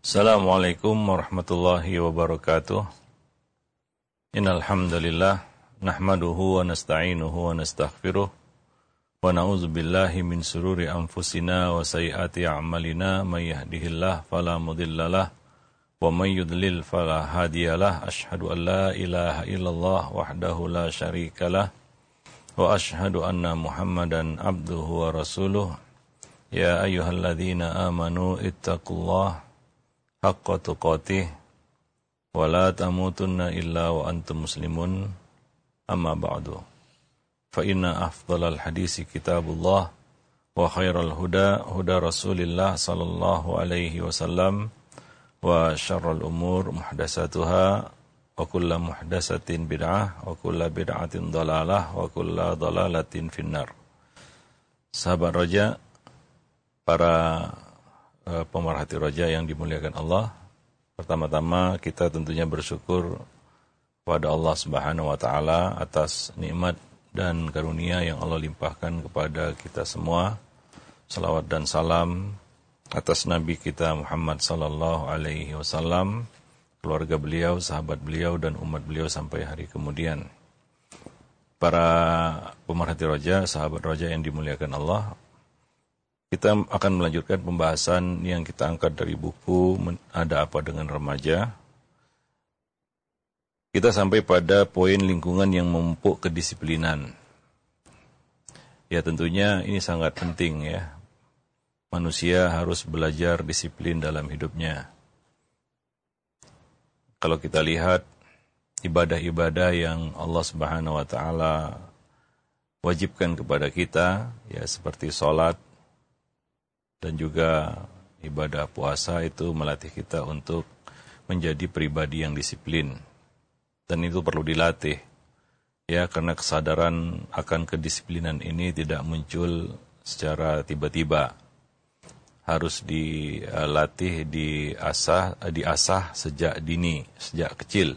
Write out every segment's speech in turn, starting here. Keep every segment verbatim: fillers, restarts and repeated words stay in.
Assalamualaikum warahmatullahi wabarakatuh. Innal hamdalillah nahmaduhu wa nasta'inuhu wa nastaghfiruh wa na'udzu billahi min shururi anfusina wa sayyiati a'malina may yahdihillahu fala mudhillalah wa may yudlil fala hadiyalah. Asyhadu an la ilaha illallah wahdahu la syarikalah wa asyhadu anna Muhammadan abduhu wa rasuluh. Ya ayyuhalladzina amanu ittaqullaha haqqa tuqatih wa la tamutunna illa wa antum muslimun. Amma ba'du. Fa inna afdhalal hadisi kitabullah wa khairal huda huda Rasulillah sallallahu alaihi wasallam wa syarrul umur muhdatsatuha wa kullu muhdatsatin bid'ah wa kullu bid'atin dhalalah wa kullu dhalalatin finnar. Sahabat Raja, para pemerhati Raja yang dimuliakan Allah, pertama-tama kita tentunya bersyukur kepada Allah Subhanahu wa taala atas nikmat dan karunia yang Allah limpahkan kepada kita semua. Salawat dan salam atas Nabi kita Muhammad sallallahu alaihi wasallam, keluarga beliau, sahabat beliau dan umat beliau sampai hari kemudian. Para pemerhati Raja, sahabat Raja yang dimuliakan Allah, kita akan melanjutkan pembahasan yang kita angkat dari buku Ada Apa Dengan Remaja. Kita sampai pada poin lingkungan yang memupuk kedisiplinan. Ya, tentunya ini sangat penting ya. Manusia harus belajar disiplin dalam hidupnya. Kalau kita lihat ibadah-ibadah yang Allah Subhanahu wa taala wajibkan kepada kita, ya seperti salat dan juga ibadah puasa, itu melatih kita untuk menjadi pribadi yang disiplin. Dan itu perlu dilatih. Ya, karena kesadaran akan kedisiplinan ini tidak muncul secara tiba-tiba. Harus dilatih, diasah, diasah sejak dini, sejak kecil.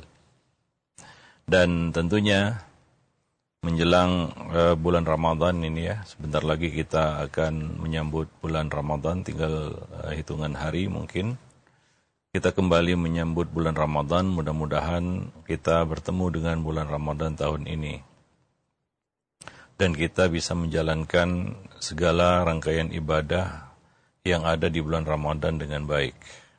Dan tentunya menjelang uh, bulan Ramadan ini ya, sebentar lagi kita akan menyambut bulan Ramadan, tinggal uh, hitungan hari mungkin. Kita kembali menyambut bulan Ramadan, mudah-mudahan kita bertemu dengan bulan Ramadan tahun ini. Dan kita bisa menjalankan segala rangkaian ibadah yang ada di bulan Ramadan dengan baik.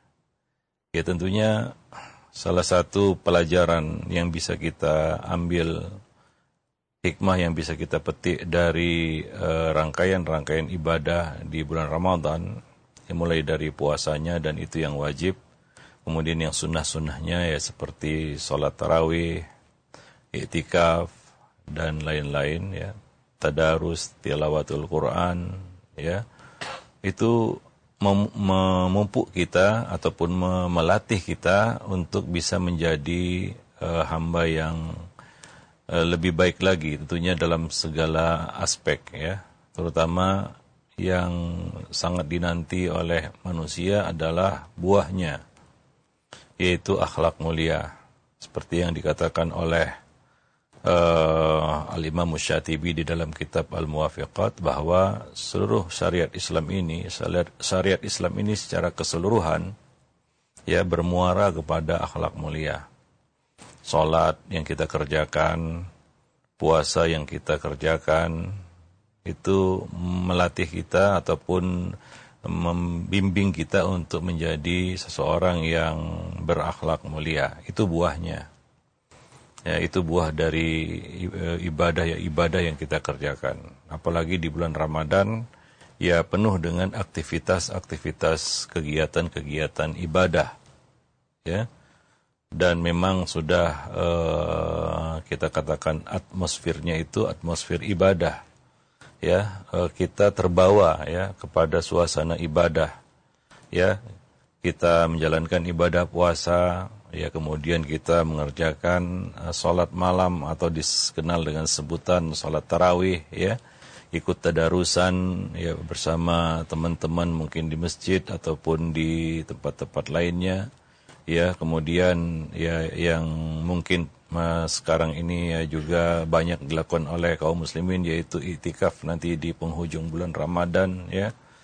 Ya, tentunya salah satu pelajaran yang bisa kita ambil, hikmah yang bisa kita petik dari uh, rangkaian-rangkaian ibadah di bulan Ramadan, mulai dari puasanya dan itu yang wajib, kemudian yang sunnah-sunnahnya ya seperti sholat tarawih, i'tikaf dan lain-lain ya, tadarus, tilawatul Quran ya, itu mem- memupuk kita ataupun melatih kita untuk bisa menjadi uh, hamba yang lebih baik lagi tentunya dalam segala aspek ya, terutama yang sangat dinanti oleh manusia adalah buahnya, yaitu akhlak mulia, seperti yang dikatakan oleh uh, Al-Imam Musyatibi di dalam kitab Al-Muwafiqat, bahwa seluruh syariat Islam ini syariat, syariat Islam ini secara keseluruhan ya bermuara kepada akhlak mulia. Salat yang kita kerjakan, puasa yang kita kerjakan, itu melatih kita ataupun membimbing kita untuk menjadi seseorang yang berakhlak mulia. Itu buahnya. Ya, itu buah dari ibadah ya ibadah yang kita kerjakan. Apalagi di bulan Ramadan, ya penuh dengan aktivitas-aktivitas kegiatan-kegiatan ibadah. Ya. Dan memang sudah uh, kita katakan atmosfernya itu atmosfer ibadah ya, uh, kita terbawa ya kepada suasana ibadah ya, kita menjalankan ibadah puasa ya, kemudian kita mengerjakan uh, salat malam atau dikenal dengan sebutan salat tarawih ya, ikut tadarusan ya bersama teman-teman mungkin di masjid ataupun di tempat-tempat lainnya. Ya, kemudian ya yang mungkin uh, sekarang ini ya juga banyak dilakukan oleh kaum muslimin, yaitu i'tikaf nanti di penghujung bulan Ramadan ya.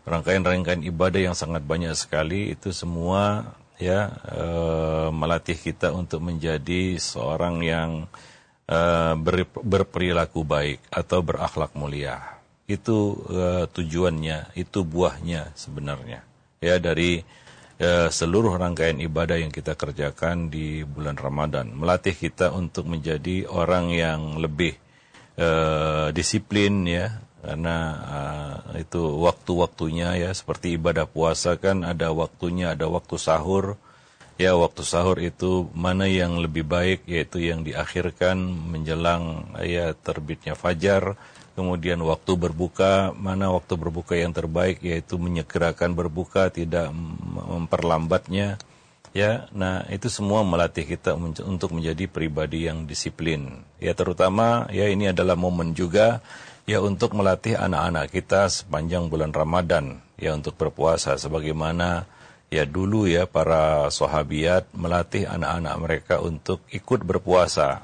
rangkaian-rangkaian ibadah yang sangat banyak sekali, itu semua ya e, melatih kita untuk menjadi seorang yang e, ber, berperilaku baik atau berakhlak mulia. Itu e, tujuannya, itu buahnya sebenarnya ya dari e, seluruh rangkaian ibadah yang kita kerjakan di bulan Ramadan, melatih kita untuk menjadi orang yang lebih e, disiplin ya. Karena uh, itu waktu-waktunya ya, seperti ibadah puasa kan ada waktunya, ada waktu sahur. Ya, waktu sahur itu mana yang lebih baik, yaitu yang diakhirkan menjelang ya terbitnya fajar. Kemudian waktu berbuka, mana waktu berbuka yang terbaik, yaitu menyegerakan berbuka, tidak memperlambatnya. Ya, nah itu semua melatih kita untuk menjadi pribadi yang disiplin. Ya, terutama ya ini adalah momen juga ya untuk melatih anak-anak kita sepanjang bulan Ramadan ya untuk berpuasa, sebagaimana ya dulu ya para sahabiat melatih anak-anak mereka untuk ikut berpuasa.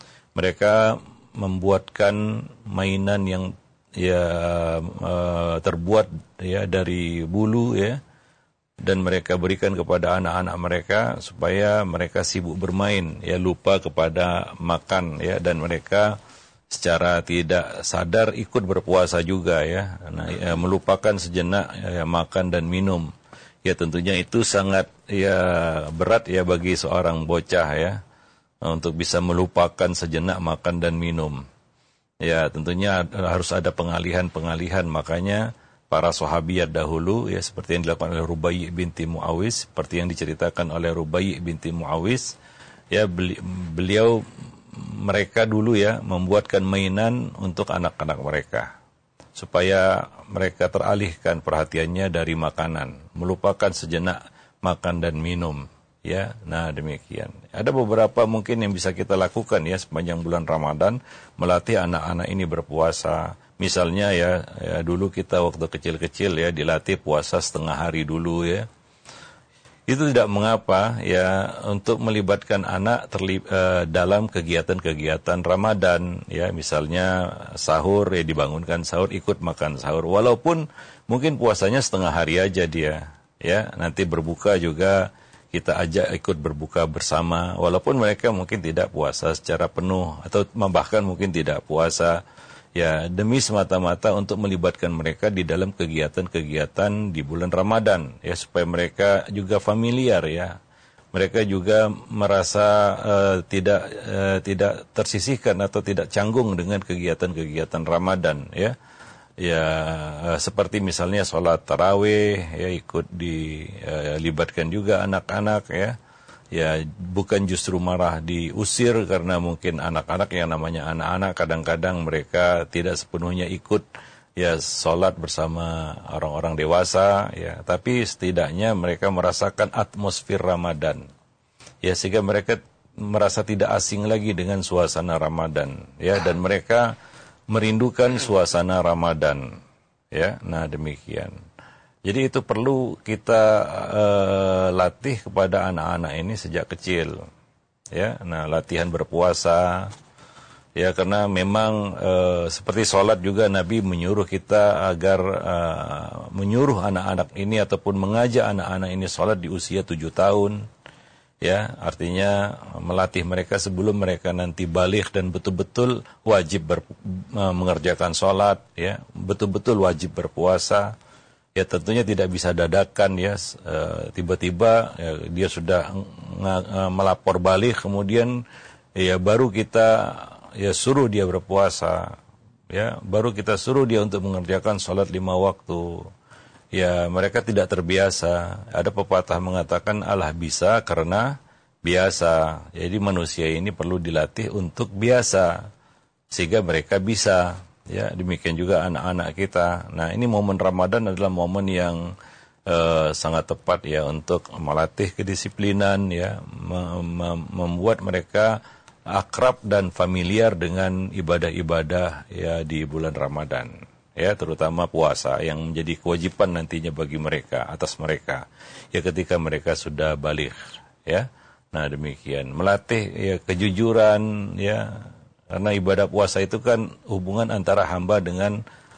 Mereka membuatkan mainan yang ya uh, terbuat ya dari bulu ya, dan mereka berikan kepada anak-anak mereka supaya mereka sibuk bermain ya, lupa kepada makan ya, dan mereka secara tidak sadar ikut berpuasa juga ya. Nah, ya, melupakan sejenak ya, makan dan minum. Ya tentunya itu sangat ya berat ya bagi seorang bocah ya untuk bisa melupakan sejenak makan dan minum. Ya tentunya harus ada pengalihan-pengalihan, makanya para sahabiat dahulu ya seperti yang dilakukan oleh Rubai' binti Muawis, seperti yang diceritakan oleh Rubai' binti Muawis ya, beliau mereka dulu ya membuatkan mainan untuk anak-anak mereka supaya mereka teralihkan perhatiannya dari makanan, melupakan sejenak makan dan minum ya. Nah demikian, ada beberapa mungkin yang bisa kita lakukan ya sepanjang bulan Ramadan, melatih anak-anak ini berpuasa. Misalnya ya, ya dulu kita waktu kecil-kecil ya dilatih puasa setengah hari dulu ya. Itu tidak mengapa ya untuk melibatkan anak terlib, uh, dalam kegiatan-kegiatan Ramadan ya, misalnya sahur ya, dibangunkan sahur, ikut makan sahur walaupun mungkin puasanya setengah hari aja dia ya, nanti berbuka juga kita ajak ikut berbuka bersama walaupun mereka mungkin tidak puasa secara penuh atau bahkan mungkin tidak puasa ya, demi semata-mata untuk melibatkan mereka di dalam kegiatan-kegiatan di bulan Ramadan ya, supaya mereka juga familiar ya, mereka juga merasa uh, tidak uh, tidak tersisihkan atau tidak canggung dengan kegiatan-kegiatan Ramadan ya. Ya uh, seperti misalnya sholat tarawih ya, ikut dilibatkan uh, juga anak-anak ya. Ya bukan justru marah diusir, karena mungkin anak-anak yang namanya anak-anak kadang-kadang mereka tidak sepenuhnya ikut ya sholat bersama orang-orang dewasa ya, tapi setidaknya mereka merasakan atmosfer Ramadan ya, sehingga mereka merasa tidak asing lagi dengan suasana Ramadan ya, dan mereka merindukan suasana Ramadan ya. Nah demikian. Jadi itu perlu kita uh, latih kepada anak-anak ini sejak kecil, ya. Nah, latihan berpuasa, ya, karena memang uh, seperti sholat juga Nabi menyuruh kita agar uh, menyuruh anak-anak ini ataupun mengajak anak-anak ini sholat di usia tujuh tahun, ya. Artinya melatih mereka sebelum mereka nanti baligh dan betul-betul wajib ber, uh, mengerjakan sholat, ya, betul-betul wajib berpuasa. Ya tentunya tidak bisa dadakan ya, e, tiba-tiba ya, dia sudah ng- melapor balik, kemudian ya baru kita ya suruh dia berpuasa, ya baru kita suruh dia untuk mengerjakan sholat lima waktu. Ya mereka tidak terbiasa. Ada pepatah mengatakan Allah bisa karena biasa. Jadi manusia ini perlu dilatih untuk biasa sehingga mereka bisa. Ya, demikian juga anak-anak kita. Nah, ini momen Ramadan adalah momen yang uh, sangat tepat ya untuk melatih kedisiplinan ya, mem- mem- membuat mereka akrab dan familiar dengan ibadah-ibadah ya di bulan Ramadan. Ya, terutama puasa yang menjadi kewajiban nantinya bagi mereka, atas mereka. Ya ketika mereka sudah baligh, ya. Nah, demikian. Melatih ya kejujuran ya. Karena ibadah puasa itu kan hubungan antara hamba dengan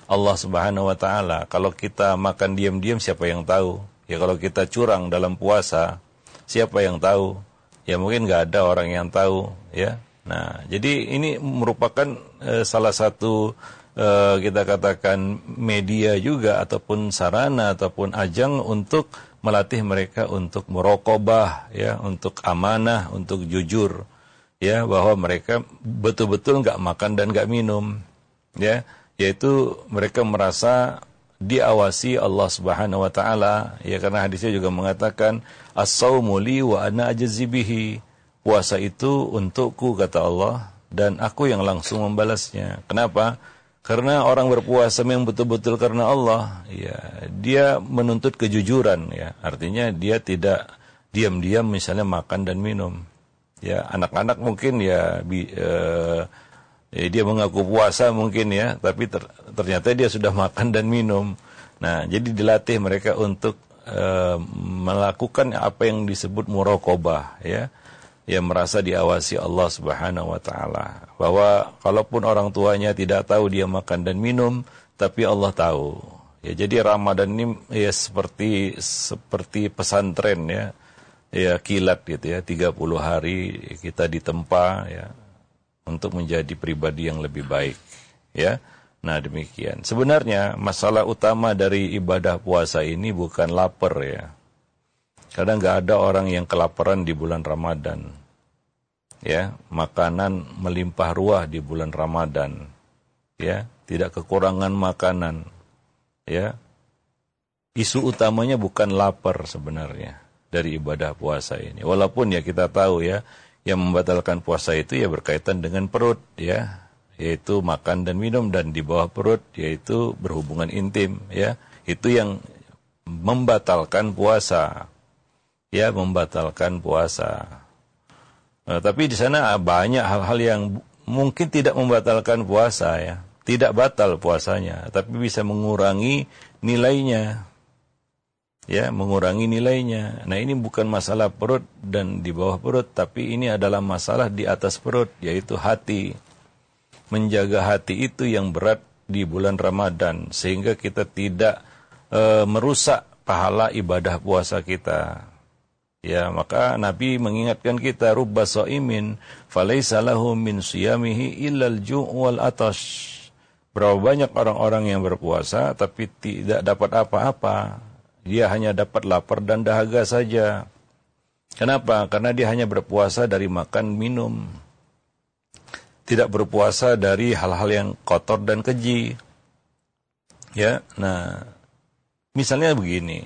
Allah Subhanahu wa taala. Kalau kita makan diam-diam siapa yang tahu? Ya kalau kita curang dalam puasa, siapa yang tahu? Ya mungkin nggak ada orang yang tahu, ya. Nah, jadi ini merupakan uh, salah satu uh, kita katakan media juga ataupun sarana ataupun ajang untuk melatih mereka untuk muraqabah, ya, untuk amanah, untuk jujur, ya, bahwa mereka betul-betul nggak makan dan nggak minum, ya. Yaitu mereka merasa diawasi Allah Subhanahu wa taala, ya, karena hadisnya juga mengatakan as-saumu li wa ana ajzi bihi. Puasa itu untukku kata Allah dan aku yang langsung membalasnya. Kenapa? Karena orang berpuasa memang betul-betul karena Allah, ya, dia menuntut kejujuran, ya. Artinya dia tidak diam-diam misalnya makan dan minum. Ya, anak-anak mungkin ya bi, eh, Ya, dia mengaku puasa mungkin ya, tapi ter, ternyata dia sudah makan dan minum. Nah, jadi dilatih mereka untuk uh, melakukan apa yang disebut muraqabah, ya, yang merasa diawasi Allah Subhanahu wa taala. Bahwa kalaupun orang tuanya tidak tahu dia makan dan minum, tapi Allah tahu. Ya, jadi Ramadan ini ya seperti seperti pesantren, ya. Ya, kilat gitu ya, tiga puluh hari kita ditempa, ya, untuk menjadi pribadi yang lebih baik, ya. Nah, demikian. Sebenarnya masalah utama dari ibadah puasa ini bukan lapar, ya. Kadang nggak ada orang yang kelaparan di bulan Ramadan, ya. Makanan melimpah ruah di bulan Ramadan, ya. Tidak kekurangan makanan, ya. Isu utamanya bukan lapar sebenarnya dari ibadah puasa ini. Walaupun ya kita tahu, ya, yang membatalkan puasa itu ya berkaitan dengan perut, ya, yaitu makan dan minum, dan di bawah perut yaitu berhubungan intim, ya, itu yang membatalkan puasa, ya, membatalkan puasa. Nah, tapi di sana banyak hal-hal yang mungkin tidak membatalkan puasa, ya, tidak batal puasanya, tapi bisa mengurangi nilainya. Ya, mengurangi nilainya. Nah, ini bukan masalah perut dan di bawah perut, tapi ini adalah masalah di atas perut, yaitu hati. Menjaga hati itu yang berat di bulan Ramadan, sehingga kita tidak e, merusak pahala ibadah puasa kita. Ya, maka Nabi mengingatkan kita, rubba shaimin falaysa lahu min siyamihi illal ju' wal atash. Berapa banyak orang-orang yang berpuasa tapi tidak dapat apa-apa. Dia hanya dapat lapar dan dahaga saja. Kenapa? Karena dia hanya berpuasa dari makan minum. Tidak berpuasa dari hal-hal yang kotor dan keji. Ya, nah, misalnya begini.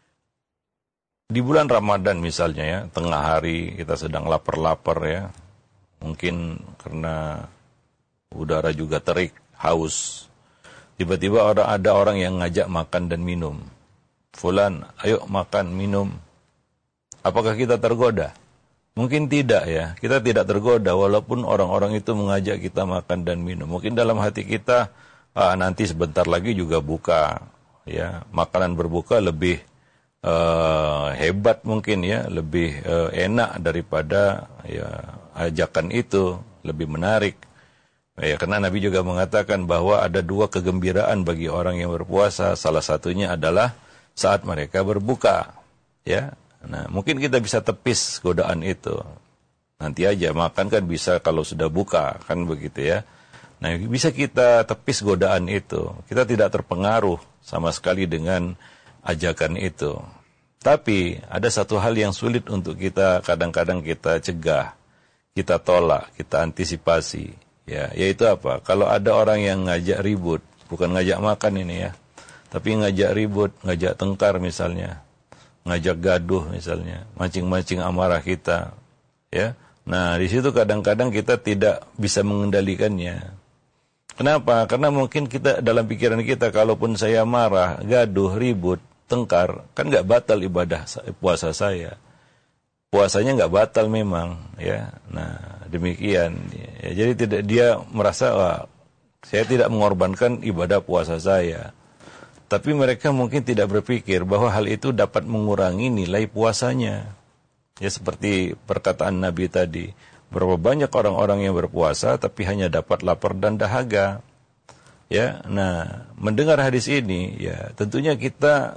Di bulan Ramadan misalnya, ya, tengah hari kita sedang lapar-lapar, ya. Mungkin karena udara juga terik, haus. Tiba-tiba orang ada orang yang ngajak makan dan minum. Fulan, ayo makan, minum. Apakah kita tergoda? Mungkin tidak, ya. Kita tidak tergoda walaupun orang-orang itu mengajak kita makan dan minum. Mungkin dalam hati kita, ah, nanti sebentar lagi juga buka, ya. Makanan berbuka lebih uh, hebat mungkin, ya, lebih uh, enak daripada, ya, ajakan itu, lebih menarik. Ya, karena Nabi juga mengatakan bahwa ada dua kegembiraan bagi orang yang berpuasa. Salah satunya adalah saat mereka berbuka, ya. Nah, mungkin kita bisa tepis godaan itu. Nanti aja makan kan bisa kalau sudah buka, kan begitu, ya. Nah, bisa kita tepis godaan itu. Kita tidak terpengaruh sama sekali dengan ajakan itu. Tapi ada satu hal yang sulit untuk kita kadang-kadang kita cegah, kita tolak, kita antisipasi, ya, yaitu apa? Kalau ada orang yang ngajak ribut, bukan ngajak makan ini, ya, tapi ngajak ribut, ngajak tengkar misalnya, ngajak gaduh misalnya, mancing-mancing amarah kita, ya. Nah, di situ kadang-kadang kita tidak bisa mengendalikannya. Kenapa? Karena mungkin kita dalam pikiran kita, kalaupun saya marah, gaduh, ribut, tengkar, kan nggak batal ibadah puasa saya. Puasanya nggak batal memang, ya. Nah, demikian. Ya, jadi tidak, dia merasa, wah, saya tidak mengorbankan ibadah puasa saya. Tapi mereka mungkin tidak berpikir bahwa hal itu dapat mengurangi nilai puasanya. Ya, seperti perkataan Nabi tadi, berapa banyak orang-orang yang berpuasa tapi hanya dapat lapar dan dahaga. Ya, nah mendengar hadis ini, ya tentunya kita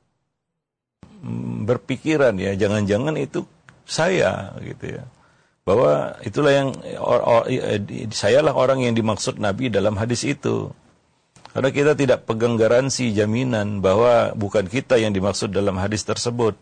berpikiran ya, jangan-jangan itu saya gitu ya. Bahwa itulah yang or, or, sayalah orang yang dimaksud Nabi dalam hadis itu. Karena kita tidak pegang garansi jaminan bahwa bukan kita yang dimaksud dalam hadis tersebut.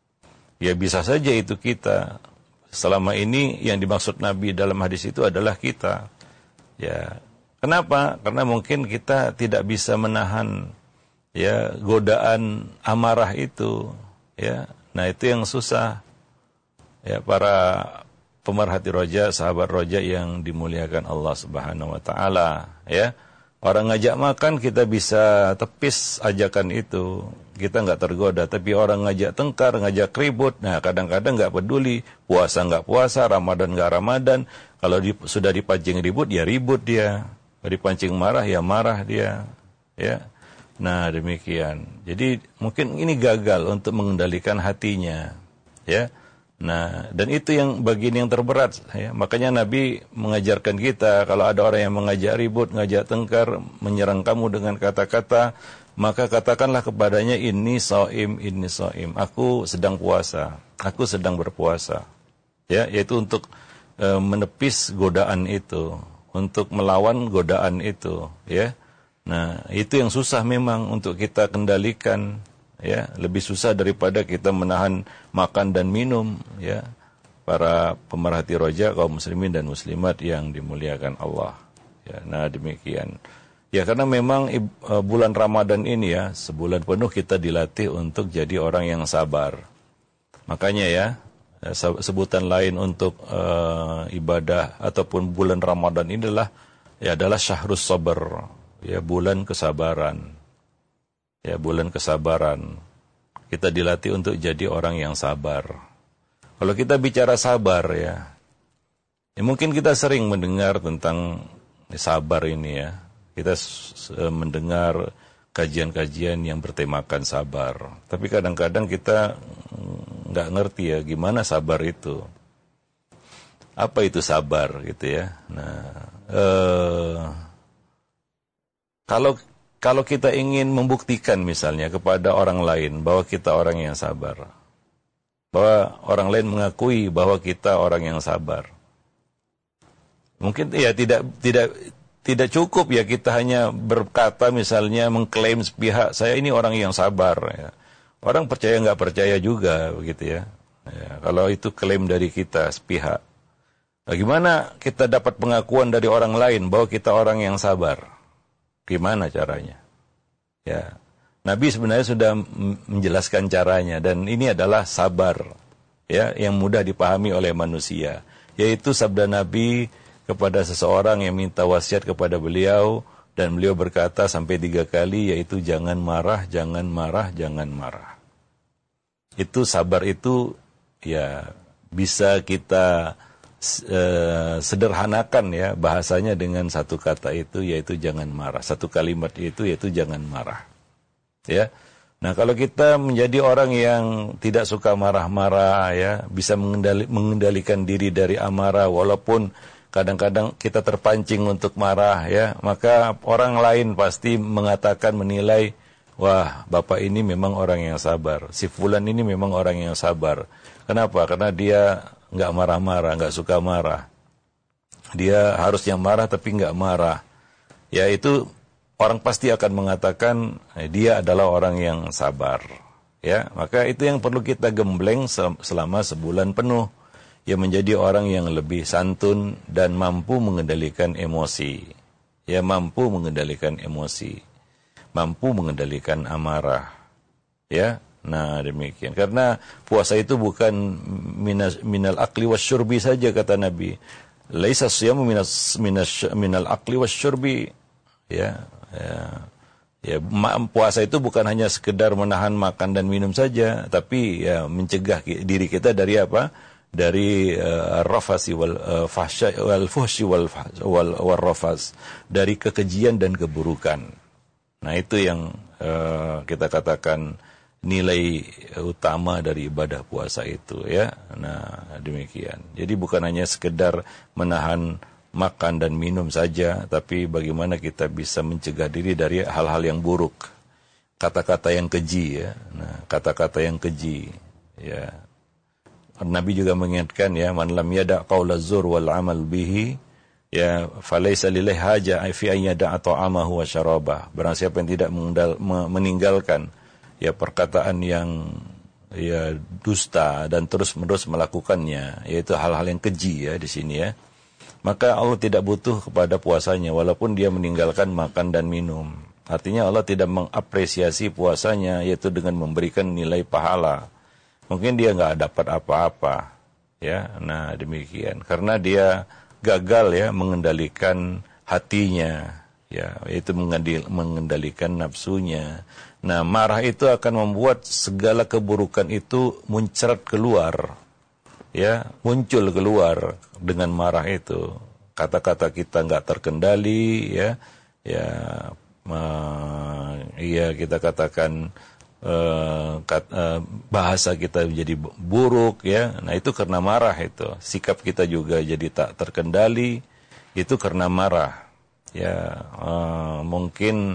Ya bisa saja itu kita. Selama ini yang dimaksud Nabi dalam hadis itu adalah kita. Ya. Kenapa? Karena mungkin kita tidak bisa menahan ya godaan amarah itu, ya. Nah, itu yang susah. Ya, para pemerhati roja, sahabat roja yang dimuliakan Allah Subhanahu wa taala, ya. Orang ngajak makan kita bisa tepis ajakan itu, kita nggak tergoda. Tapi orang ngajak tengkar, ngajak ribut, nah kadang-kadang nggak peduli, puasa nggak puasa, Ramadan nggak Ramadan. Kalau di, sudah dipancing ribut, ya ribut dia. Kalau dipancing marah, ya marah dia. Ya, nah demikian. Jadi mungkin ini gagal untuk mengendalikan hatinya, ya. Nah, dan itu yang bagian yang terberat, ya. Makanya Nabi mengajarkan kita, kalau ada orang yang mengajak ribut, ngajak tengkar, menyerang kamu dengan kata-kata, maka katakanlah kepadanya, ini shaim, ini shaim. Aku sedang puasa, aku sedang berpuasa. Ya, yaitu untuk e, menepis godaan itu, untuk melawan godaan itu, ya. Nah, itu yang susah memang untuk kita kendalikan. Ya, lebih susah daripada kita menahan makan dan minum, ya. Para pemerhati roja kaum muslimin dan muslimat yang dimuliakan Allah. Ya, nah demikian. Ya, karena memang uh, bulan Ramadan ini ya, sebulan penuh kita dilatih untuk jadi orang yang sabar. Makanya ya, sebutan lain untuk uh, ibadah ataupun bulan Ramadan ini adalah ya adalah syahrus sabar, ya bulan kesabaran. Ya, bulan kesabaran. Kita dilatih untuk jadi orang yang sabar. Kalau kita bicara sabar ya, ya mungkin kita sering mendengar tentang sabar ini ya. Kita mendengar kajian-kajian yang bertemakan sabar. Tapi kadang-kadang kita nggak ngerti ya gimana sabar itu. Apa itu sabar gitu ya. Nah, eh, kalau Kalau kita ingin membuktikan misalnya kepada orang lain bahwa kita orang yang sabar, bahwa orang lain mengakui bahwa kita orang yang sabar, mungkin ya tidak tidak tidak cukup ya kita hanya berkata misalnya mengklaim sepihak saya ini orang yang sabar. Ya. Orang percaya nggak percaya juga begitu ya. Ya. Kalau itu klaim dari kita sepihak, bagaimana kita dapat pengakuan dari orang lain bahwa kita orang yang sabar? Gimana caranya? Ya, Nabi sebenarnya sudah menjelaskan caranya dan ini adalah sabar, ya, yang mudah dipahami oleh manusia. Yaitu sabda Nabi kepada seseorang yang minta wasiat kepada beliau dan beliau berkata sampai tiga kali, yaitu jangan marah, jangan marah, jangan marah. Itu sabar itu, ya bisa kita Uh, sederhanakan ya bahasanya dengan satu kata itu yaitu jangan marah, satu kalimat itu yaitu jangan marah, ya. Nah, kalau kita menjadi orang yang tidak suka marah-marah ya, bisa mengendali, mengendalikan diri dari amarah walaupun kadang-kadang kita terpancing untuk marah ya, maka orang lain pasti mengatakan, menilai, wah bapak ini memang orang yang sabar, si fulan ini memang orang yang sabar. Kenapa? Karena dia nggak marah-marah, nggak suka marah. Dia harusnya marah tapi nggak marah. Ya itu orang pasti akan mengatakan eh, dia adalah orang yang sabar. Ya, maka itu yang perlu kita gembleng selama sebulan penuh. Ya, menjadi orang yang lebih santun dan mampu mengendalikan emosi. Ya, mampu mengendalikan emosi. Mampu mengendalikan amarah. Ya. Nah demikian, karena puasa itu bukan minas, minal akli wasyurbi saja kata Nabi. Laisa siyamu minas, minas minal akli wasyurbi. Ya, ya, ya, puasa itu bukan hanya sekedar menahan makan dan minum saja, tapi ya mencegah diri kita dari apa? Dari uh, rafasi wal uh, fahsy wal fuhsy wal wal, wal rafas, dari kekejian dan keburukan. Nah itu yang uh, kita katakan nilai utama dari ibadah puasa itu ya. Nah demikian. Jadi bukan hanya sekedar menahan makan dan minum saja, tapi bagaimana kita bisa mencegah diri dari hal-hal yang buruk, kata-kata yang keji ya. Nah, kata-kata yang keji ya. Nabi juga mengingatkan ya, man lam yada' qaula zur wal amal bihi ya falaysa lillahi haja fi an yada'a ta'amahu wa syarabah. Barang siapa yang tidak meninggalkan ya perkataan yang ya dusta dan terus-menerus melakukannya, yaitu hal-hal yang keji ya di sini ya, maka Allah tidak butuh kepada puasanya walaupun dia meninggalkan makan dan minum. Artinya Allah tidak mengapresiasi puasanya, yaitu dengan memberikan nilai pahala. Mungkin dia nggak dapat apa-apa ya. Nah demikian, karena dia gagal ya mengendalikan hatinya ya, yaitu mengendalikan nafsunya. Nah marah itu akan membuat segala keburukan itu muncrat keluar ya, muncul keluar dengan marah itu. Kata-kata kita nggak terkendali ya, ya, uh, ya kita katakan uh, kat, uh, bahasa kita jadi buruk ya. Nah itu karena marah itu. Sikap kita juga jadi tak terkendali, itu karena marah ya. Uh, mungkin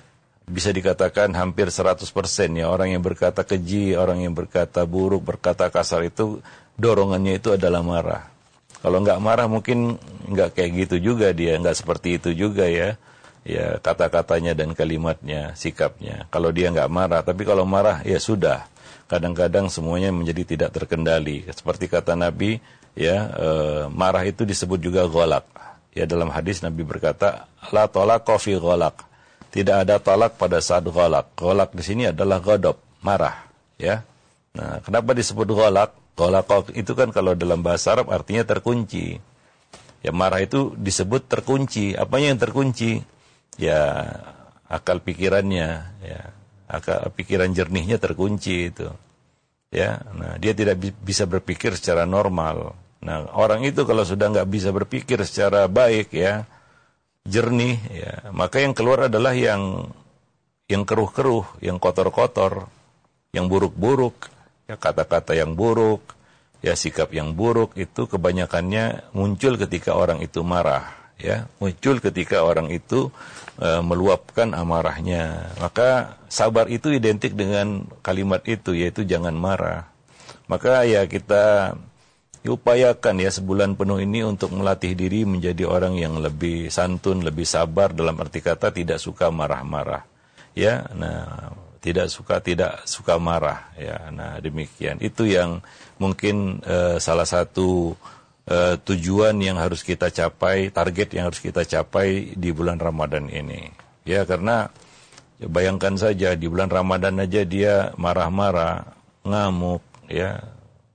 bisa dikatakan hampir seratus persen ya, orang yang berkata keji, orang yang berkata buruk, berkata kasar itu dorongannya itu adalah marah. Kalau nggak marah mungkin nggak kayak gitu juga dia, nggak seperti itu juga ya, ya kata-katanya dan kalimatnya, sikapnya. Kalau dia nggak marah, tapi kalau marah ya sudah. Kadang-kadang semuanya menjadi tidak terkendali. Seperti kata Nabi ya, e, marah itu disebut juga ghalaq. Ya dalam hadis Nabi berkata, la talaqa fi ghalaq. Tidak ada talak pada saat ghalaq. Ghalaq di sini adalah ghadab, marah ya. Nah, kenapa disebut ghalaq? Ghalaq itu kan kalau dalam bahasa Arab artinya terkunci. Ya marah itu disebut terkunci. Apanya yang terkunci? Ya akal pikirannya, ya. Akal pikiran jernihnya terkunci itu. Ya, nah dia tidak bi- bisa berpikir secara normal. Nah, orang itu kalau sudah nggak bisa berpikir secara baik ya, jernih ya, maka yang keluar adalah yang yang keruh-keruh, yang kotor-kotor, yang buruk-buruk, ya kata-kata yang buruk, ya sikap yang buruk itu kebanyakannya muncul ketika orang itu marah, ya, muncul ketika orang itu e, meluapkan amarahnya. Maka sabar itu identik dengan kalimat itu, yaitu jangan marah. Maka ya kita upayakan ya sebulan penuh ini untuk melatih diri menjadi orang yang lebih santun, lebih sabar, dalam arti kata tidak suka marah-marah. Ya, nah tidak suka tidak suka marah ya. Nah, demikian. Itu yang mungkin uh, salah satu uh, tujuan yang harus kita capai, target yang harus kita capai di bulan Ramadan ini. Ya, karena ya, bayangkan saja di bulan Ramadan aja dia marah-marah, ngamuk ya.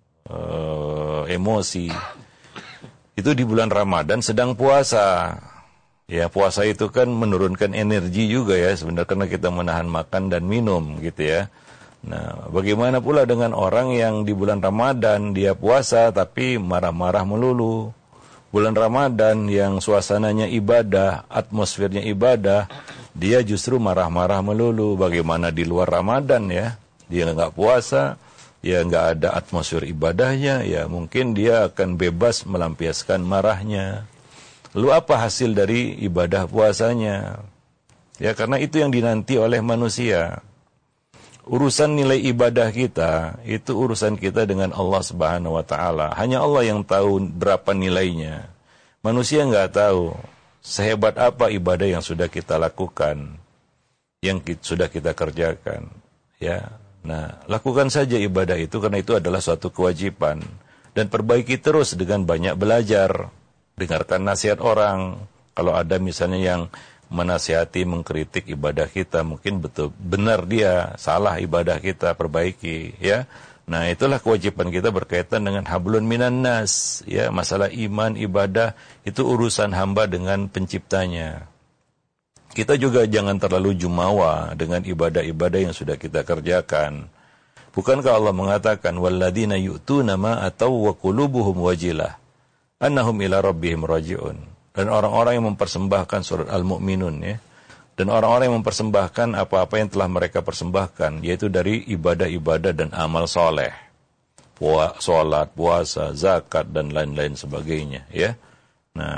Uh, emosi itu di bulan Ramadan sedang puasa ya. Puasa itu kan menurunkan energi juga ya sebenarnya, karena kita menahan makan dan minum gitu ya. Nah bagaimana pula dengan orang yang di bulan Ramadan dia puasa tapi marah-marah melulu. Bulan Ramadan yang suasananya ibadah, atmosfernya ibadah, dia justru marah-marah melulu. Bagaimana di luar Ramadan ya, dia nggak puasa ya, nggak ada atmosfer ibadahnya, ya mungkin dia akan bebas melampiaskan marahnya. Lalu apa hasil dari ibadah puasanya? Ya karena itu yang dinanti oleh manusia. Urusan nilai ibadah kita, itu urusan kita dengan Allah Subhanahu wa Ta'ala. Hanya Allah yang tahu berapa nilainya. Manusia nggak tahu sehebat apa ibadah yang sudah kita lakukan, yang kita, sudah kita kerjakan. Ya. Nah, lakukan saja ibadah itu karena itu adalah suatu kewajiban. Dan perbaiki terus dengan banyak belajar. Dengarkan nasihat orang. Kalau ada misalnya yang menasihati, mengkritik ibadah kita, mungkin betul benar dia, salah ibadah kita, perbaiki ya. Nah, itulah kewajiban kita berkaitan dengan hablun minan nas ya. Masalah iman, ibadah itu urusan hamba dengan penciptanya. Kita juga jangan terlalu jumawa dengan ibadah-ibadah yang sudah kita kerjakan. Bukankah Allah mengatakan walladzina yu'tuna ma ataw wa qulubuhum wajilah annahum ila rabbihim raji'un. Dan orang-orang yang mempersembahkan surat Al-Mu'minun ya. Dan orang-orang yang mempersembahkan apa-apa yang telah mereka persembahkan, yaitu dari ibadah-ibadah dan amal soleh. Puasa, salat, puasa, zakat dan lain-lain sebagainya ya. Nah,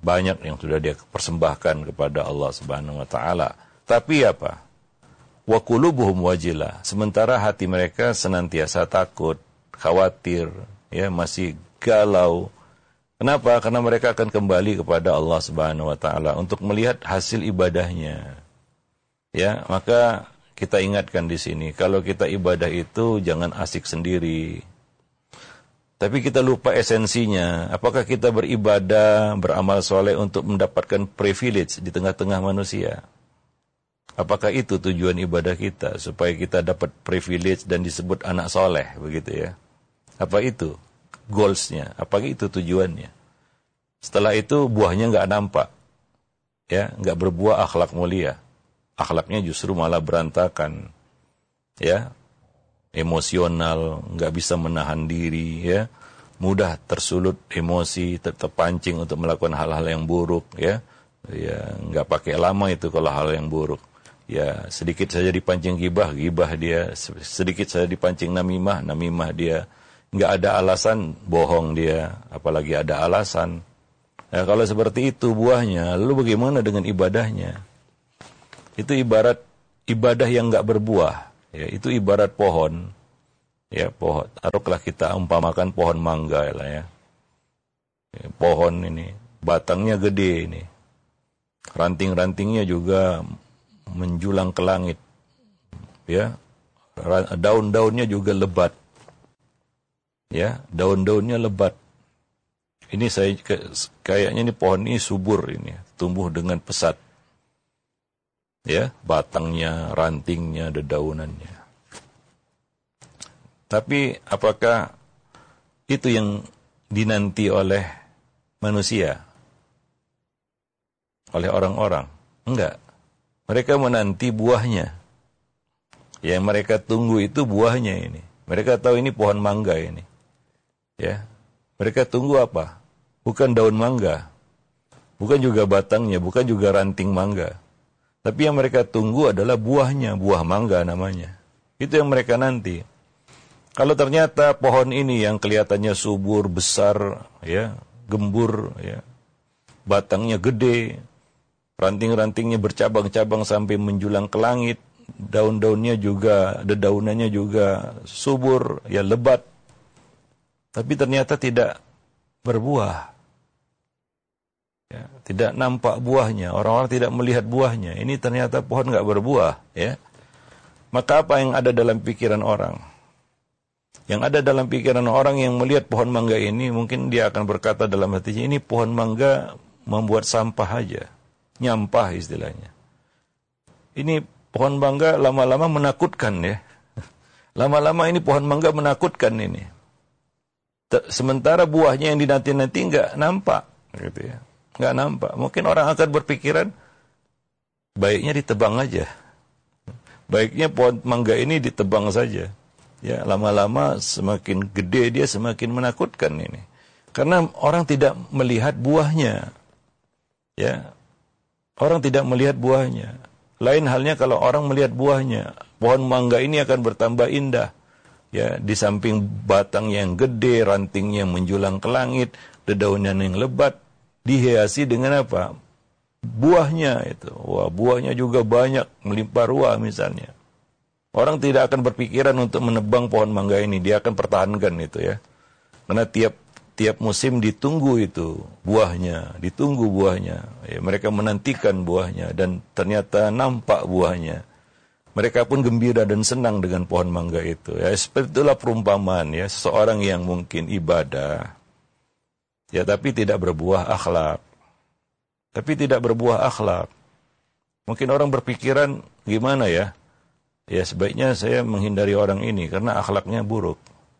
banyak yang sudah dia persembahkan kepada Allah Subhanahu wa taala. Tapi apa? Wa qulubuhum wajilah. Sementara hati mereka senantiasa takut, khawatir, ya, masih galau. Kenapa? Karena mereka akan kembali kepada Allah Subhanahu wa taala untuk melihat hasil ibadahnya. Ya, maka kita ingatkan di sini, kalau kita ibadah itu jangan asik sendiri. Tapi kita lupa esensinya. Apakah kita beribadah, beramal soleh untuk mendapatkan privilege di tengah-tengah manusia? Apakah itu tujuan ibadah kita? Supaya kita dapat privilege dan disebut anak soleh, begitu ya? Apa itu goalsnya? Apakah itu tujuannya? Setelah itu buahnya nggak nampak, ya, nggak berbuah akhlak mulia. Akhlaknya justru malah berantakan, ya. Emosional, nggak bisa menahan diri, ya, mudah tersulut emosi, terpancing untuk melakukan hal-hal yang buruk, ya, ya, nggak pakai lama itu kalau hal yang buruk, ya, sedikit saja dipancing gibah, gibah dia, sedikit saja dipancing namimah, namimah dia, nggak ada alasan, bohong dia, apalagi ada alasan. Nah, kalau seperti itu buahnya, lalu bagaimana dengan ibadahnya? Itu ibarat ibadah yang nggak berbuah. Ya, itu ibarat pohon, ya, pohon. Taruhlah kita umpamakan pohon mangga lah, ya. Ya, pohon ini batangnya gede ini, ranting-rantingnya juga menjulang ke langit, ya, daun-daunnya juga lebat, ya, daun-daunnya lebat. Ini saya kayaknya ini pohon ini subur ini, tumbuh dengan pesat. Ya, batangnya, rantingnya, dedaunannya. Tapi apakah itu yang dinanti oleh manusia? Oleh orang-orang? Enggak. Mereka menanti buahnya. Yang mereka tunggu itu buahnya ini. Mereka tahu ini pohon mangga ini. Ya. Mereka tunggu apa? Bukan daun mangga. Bukan juga batangnya, bukan juga ranting mangga. Tapi yang mereka tunggu adalah buahnya, buah mangga namanya. Itu yang mereka nanti. Kalau ternyata pohon ini yang kelihatannya subur, besar, ya, gembur, ya, batangnya gede, ranting-rantingnya bercabang-cabang sampai menjulang ke langit, daun-daunnya juga, dedaunannya juga subur, ya, lebat. Tapi ternyata tidak berbuah. Ya, tidak nampak buahnya, orang-orang tidak melihat buahnya. Ini ternyata pohon nggak berbuah, ya. Maka apa yang ada dalam pikiran orang? Yang ada dalam pikiran orang yang melihat pohon mangga ini, mungkin dia akan berkata dalam hatinya, ini pohon mangga membuat sampah aja, nyampah istilahnya. Ini pohon mangga lama-lama menakutkan, ya. Lama-lama ini pohon mangga menakutkan ini. Sementara buahnya yang dinanti-nanti nggak nampak, gitu ya. Nggak nampak. Mungkin orang akan berpikiran, baiknya ditebang aja. Baiknya pohon mangga ini ditebang saja. Ya, lama-lama semakin gede dia semakin menakutkan ini. Karena orang tidak melihat buahnya. Ya. Orang tidak melihat buahnya. Lain halnya kalau orang melihat buahnya. Pohon mangga ini akan bertambah indah. Ya, di samping batang yang gede, rantingnya menjulang ke langit, dedaunan yang lebat, dihiasi dengan apa? Buahnya itu. Wah, buahnya juga banyak, melimpah ruah misalnya. Orang tidak akan berpikiran untuk menebang pohon mangga ini, dia akan pertahankan itu, ya. Karena tiap tiap musim ditunggu itu buahnya, ditunggu buahnya. Ya, mereka menantikan buahnya dan ternyata nampak buahnya. Mereka pun gembira dan senang dengan pohon mangga itu. Ya, seperti itulah perumpamaan, ya, seseorang yang mungkin ibadah, ya, tapi tidak berbuah akhlak. Tapi tidak berbuah akhlak. Mungkin orang berpikiran, gimana ya? Ya, sebaiknya saya menghindari orang ini karena akhlaknya buruk.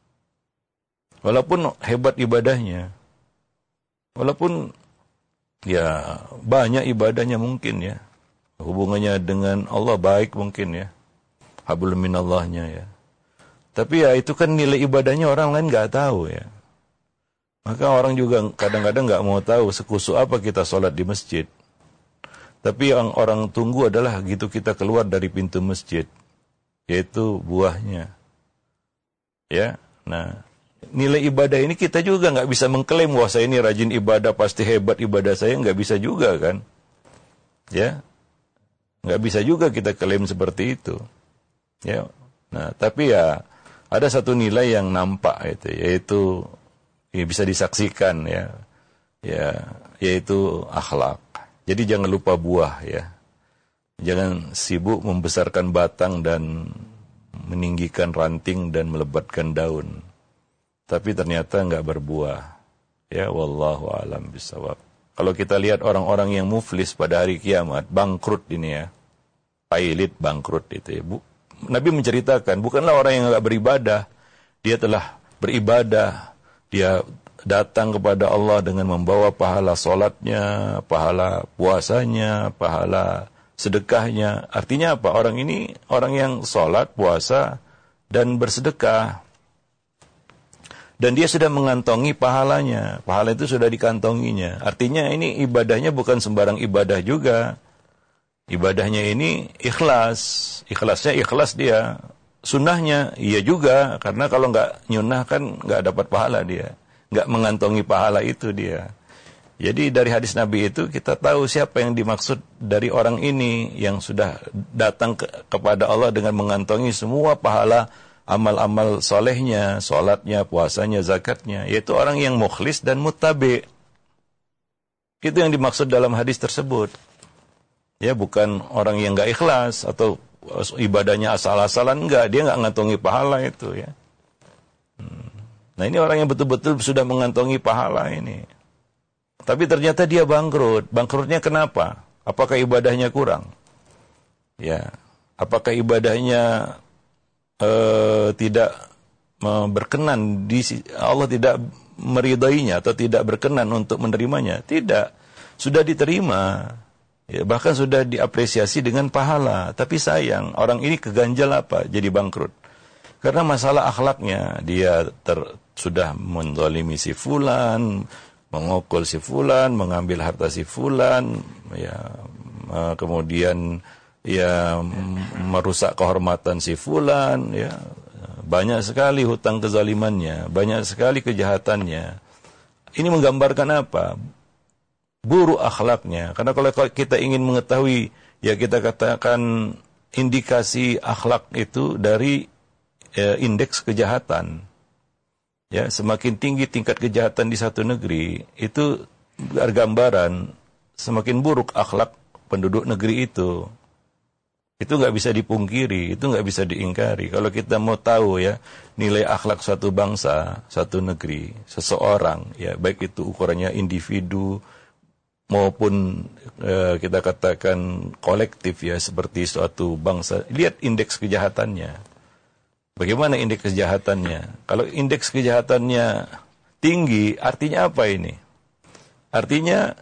Walaupun hebat ibadahnya. Walaupun, ya, banyak ibadahnya mungkin, ya. Hubungannya dengan Allah baik mungkin, ya. Hablum minallahnya, ya. Tapi ya itu kan nilai ibadahnya orang lain nggak tahu, ya. Maka orang juga kadang-kadang nggak mau tahu sekusuk apa kita sholat di masjid. Tapi yang orang tunggu adalah gitu kita keluar dari pintu masjid, yaitu buahnya. Ya, nah nilai ibadah ini kita juga nggak bisa mengklaim wah saya ini rajin ibadah pasti hebat ibadah saya, nggak bisa juga kan, ya nggak bisa juga kita klaim seperti itu, ya. Nah tapi ya ada satu nilai yang nampak itu, yaitu ya, bisa disaksikan ya, ya yaitu akhlak. Jadi jangan lupa buah ya, jangan sibuk membesarkan batang dan meninggikan ranting dan melebatkan daun, tapi ternyata nggak berbuah. Ya, wallahu a'lam bishawab. Kalau kita lihat orang-orang yang muflis pada hari kiamat, bangkrut ini ya, pailit bangkrut itu ya. Bu, Nabi menceritakan, bukanlah orang yang nggak beribadah, dia telah beribadah, dia datang kepada Allah dengan membawa pahala solatnya, pahala puasanya, pahala sedekahnya. Artinya apa? Orang ini orang yang sholat, puasa, dan bersedekah. Dan dia sudah mengantongi pahalanya. Pahala itu sudah dikantonginya. Artinya ini ibadahnya bukan sembarang ibadah juga. Ibadahnya ini ikhlas. Ikhlasnya ikhlas dia. Sunnahnya iya juga. Karena kalau nggak nyunnah kan nggak dapat pahala dia. Nggak mengantongi pahala itu dia. Jadi dari hadis Nabi itu kita tahu siapa yang dimaksud dari orang ini yang sudah datang ke, kepada Allah dengan mengantongi semua pahala amal-amal solehnya, sholatnya, puasanya, zakatnya, yaitu orang yang mukhlis dan muttabi. Itu yang dimaksud dalam hadis tersebut. Ya, bukan orang yang nggak ikhlas atau ibadahnya asal-asalan, enggak, dia nggak ngantongi pahala itu ya. Hmm. Nah ini orang yang betul-betul sudah mengantongi pahala ini. Tapi ternyata dia bangkrut. Bangkrutnya kenapa? Apakah ibadahnya kurang? Ya, apakah ibadahnya uh, tidak uh, berkenan di Allah, tidak meridainya atau tidak berkenan untuk menerimanya? Tidak. Sudah diterima. Ya, bahkan sudah diapresiasi dengan pahala. Tapi sayang, orang ini keganjal apa? Jadi bangkrut. Karena masalah akhlaknya, dia ter, sudah menzalimi si fulan, mengokul si fulan, mengambil harta si fulan, ya, kemudian ya merusak kehormatan si fulan, ya, banyak sekali hutang kezalimannya, banyak sekali kejahatannya. Ini menggambarkan apa? Buruk akhlaknya. Karena kalau kita ingin mengetahui, ya kita katakan indikasi akhlak itu dari ya, indeks kejahatan. Ya, semakin tinggi tingkat kejahatan di satu negeri, itu gambaran semakin buruk akhlak penduduk negeri itu. Itu nggak bisa dipungkiri, itu nggak bisa diingkari. Kalau kita mau tahu ya nilai akhlak suatu bangsa, suatu negeri, seseorang, ya baik itu ukurannya individu maupun eh, kita katakan kolektif ya seperti suatu bangsa, lihat indeks kejahatannya. Bagaimana indeks kejahatannya? Kalau indeks kejahatannya tinggi, artinya apa ini? Artinya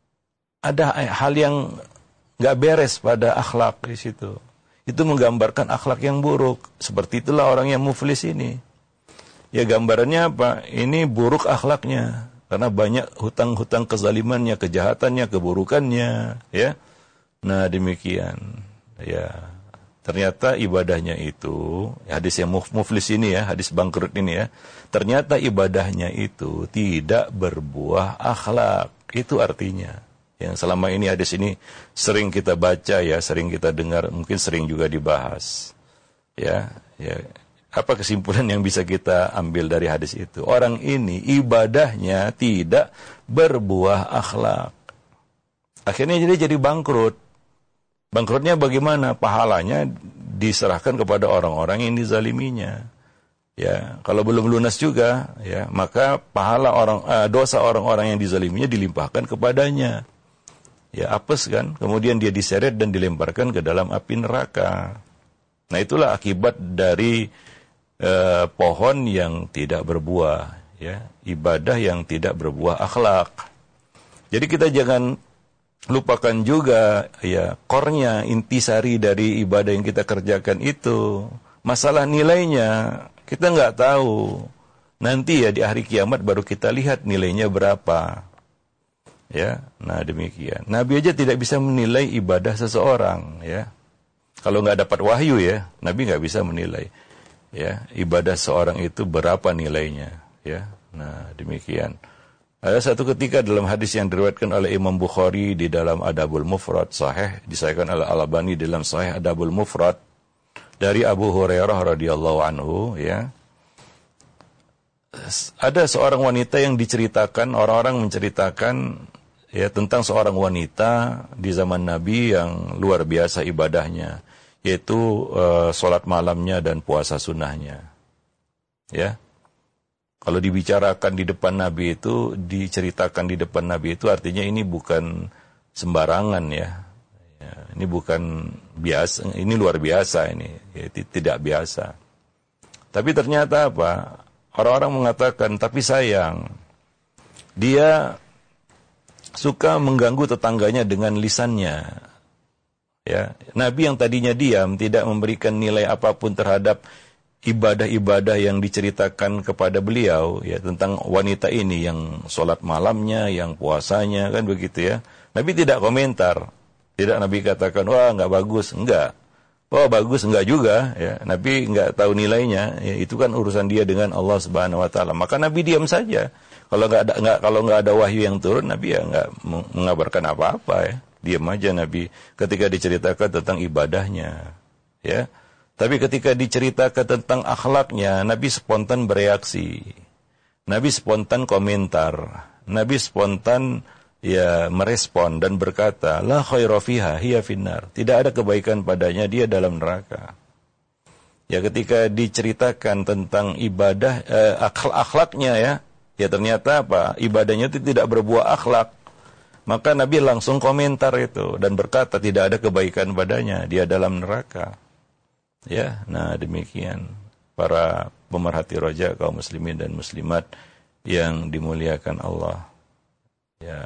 ada hal yang nggak beres pada akhlak di situ. Itu menggambarkan akhlak yang buruk. Seperti itulah orang yang muflis ini. Ya gambarannya apa? Ini buruk akhlaknya. Karena banyak hutang-hutang kezalimannya, kejahatannya, keburukannya. Ya, nah demikian. Ya. Ternyata ibadahnya itu, hadis yang muflis ini ya, hadis bangkrut ini ya, ternyata ibadahnya itu tidak berbuah akhlak. Itu artinya. Yang selama ini hadis ini sering kita baca ya, sering kita dengar, mungkin sering juga dibahas. Ya, ya. Apa kesimpulan yang bisa kita ambil dari hadis itu? Orang ini ibadahnya tidak berbuah akhlak. Akhirnya jadi jadi bangkrut. Bangkrutnya bagaimana? Pahalanya diserahkan kepada orang-orang yang dizaliminya. Ya, kalau belum lunas juga, ya, maka pahala orang eh, dosa orang-orang yang dizaliminya dilimpahkan kepadanya. Ya, apes kan? Kemudian dia diseret dan dilemparkan ke dalam api neraka. Nah, itulah akibat dari eh, pohon yang tidak berbuah, ya, ibadah yang tidak berbuah akhlak. Jadi kita jangan lupakan juga ya kornya, intisari dari ibadah yang kita kerjakan itu. Masalah nilainya kita nggak tahu. Nanti ya di hari kiamat baru kita lihat nilainya berapa. Ya, nah demikian. Nabi aja tidak bisa menilai ibadah seseorang ya. Kalau nggak dapat wahyu ya, Nabi nggak bisa menilai ya ibadah seorang itu berapa nilainya. ya. Nah, demikian. Ada satu ketika dalam hadis yang diriwayatkan oleh Imam Bukhari di dalam Adabul Mufrad sahih, disahihkan oleh Al-Albani dalam Sahih Adabul Mufrad dari Abu Hurairah radhiyallahu anhu, ya. Ada seorang wanita yang diceritakan, orang-orang menceritakan ya tentang seorang wanita di zaman Nabi yang luar biasa ibadahnya, yaitu uh, sholat malamnya dan puasa sunnahnya. Ya. Kalau dibicarakan di depan Nabi itu, diceritakan di depan Nabi itu artinya ini bukan sembarangan ya. Ya, ini bukan biasa, ini luar biasa ini, ya, tidak biasa. Tapi ternyata apa? Orang-orang mengatakan, tapi sayang, dia suka mengganggu tetangganya dengan lisannya. Ya, Nabi yang tadinya diam, tidak memberikan nilai apapun terhadap ibadah-ibadah yang diceritakan kepada beliau, ya, tentang wanita ini yang sholat malamnya, yang puasanya, kan begitu ya. Nabi tidak komentar, tidak Nabi katakan, wah nggak bagus, enggak. Wah bagus, enggak juga, ya. Nabi nggak tahu nilainya, ya, itu kan urusan dia dengan Allah Subhanahu Wa Taala. Maka Nabi diam saja. Kalau nggak ada, nggak kalau nggak ada wahyu yang turun, Nabi ya nggak mengabarkan apa-apa, ya. Diam aja Nabi ketika diceritakan tentang ibadahnya, ya. Tapi ketika diceritakan tentang akhlaknya, Nabi spontan bereaksi. Nabi spontan komentar. Nabi spontan ya merespon dan berkata, la khaira fiha hiya finnar. Tidak ada kebaikan padanya, dia dalam neraka. Ya, ketika diceritakan tentang ibadah eh, akhlak-akhlaknya ya, ya ternyata apa? Ibadahnya itu tidak berbuah akhlak. Maka Nabi langsung komentar itu dan berkata tidak ada kebaikan padanya, dia dalam neraka. Ya, nah demikian para pemerhati roja kaum muslimin dan muslimat yang dimuliakan Allah. Ya,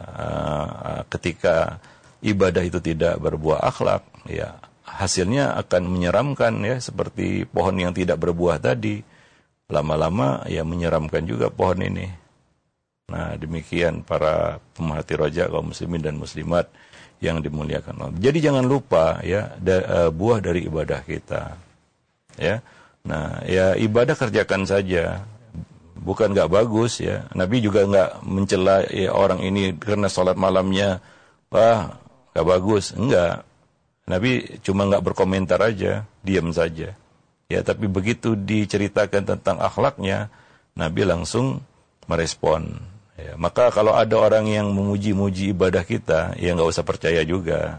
ketika ibadah itu tidak berbuah akhlak, ya hasilnya akan menyeramkan ya, seperti pohon yang tidak berbuah tadi. Lama-lama ya menyeramkan juga pohon ini. Nah, demikian para pemerhati roja kaum muslimin dan muslimat yang dimuliakan Allah. Jadi jangan lupa ya da, uh, buah dari ibadah kita. Ya. Nah, ya ibadah kerjakan saja. Bukan enggak bagus ya. Nabi juga enggak mencela ya, orang ini karena salat malamnya wah, enggak bagus. Enggak. Nabi cuma enggak berkomentar aja, diam saja. Ya, tapi begitu diceritakan tentang akhlaknya, Nabi langsung merespon. Ya, maka kalau ada orang yang memuji-muji ibadah kita, ya enggak usah percaya juga.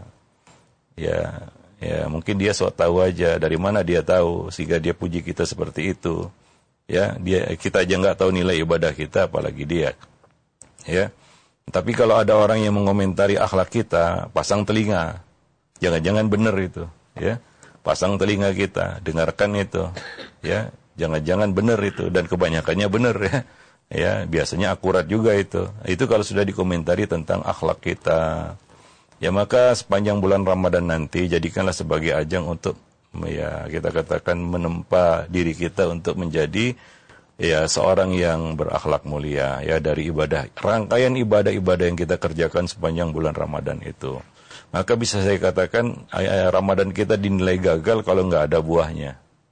Ya, ya mungkin dia sok tahu aja, dari mana dia tahu sehingga dia puji kita seperti itu. Ya, dia kita aja enggak tahu nilai ibadah kita apalagi dia. Ya. Tapi kalau ada orang yang mengomentari akhlak kita, pasang telinga. Jangan-jangan benar itu, ya. Pasang telinga kita, dengarkan itu. Ya, jangan-jangan benar itu dan kebanyakannya benar ya. Ya, biasanya akurat juga itu. Itu kalau sudah dikomentari tentang akhlak kita. Ya, maka sepanjang bulan Ramadan nanti jadikanlah sebagai ajang untuk ya kita katakan menempa diri kita untuk menjadi ya seorang yang berakhlak mulia ya dari ibadah, rangkaian ibadah-ibadah yang kita kerjakan sepanjang bulan Ramadan itu. Maka bisa saya katakan Ramadan kita dinilai gagal kalau nggak ada buahnya.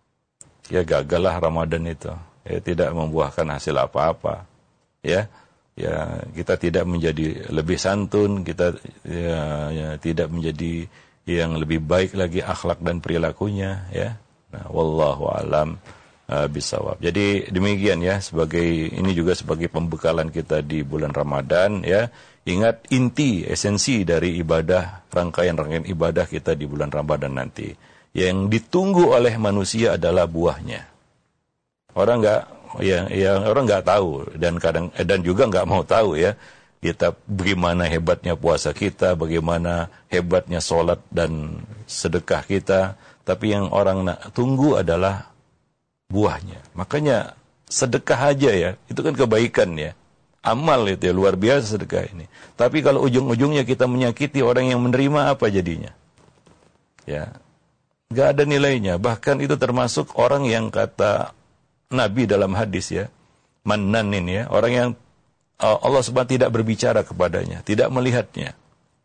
Ya gagallah Ramadan itu. Ya tidak membuahkan hasil apa-apa. Ya, ya kita tidak menjadi lebih santun, kita ya, ya tidak menjadi yang lebih baik lagi akhlak dan perilakunya ya. Nah, wallahu alam uh, bisawab. Jadi demikian ya, sebagai ini juga sebagai pembekalan kita di bulan Ramadan ya. Ingat inti esensi dari ibadah, rangkaian-rangkaian ibadah kita di bulan Ramadan nanti. Yang ditunggu oleh manusia adalah buahnya. Orang enggak ya, ya orang enggak tahu dan kadang dan juga enggak mau tahu ya. Kita bagaimana hebatnya puasa kita, bagaimana hebatnya sholat dan sedekah kita. Tapi yang orang nak tunggu adalah buahnya. Makanya sedekah aja ya, itu kan kebaikan ya. Amal itu ya, luar biasa sedekah ini. Tapi kalau ujung-ujungnya kita menyakiti orang yang menerima, apa jadinya? Ya, gak ada nilainya. Bahkan itu termasuk orang yang kata Nabi dalam hadis ya, mannan ini ya, orang yang Allah subhanahu tidak berbicara kepadanya, tidak melihatnya,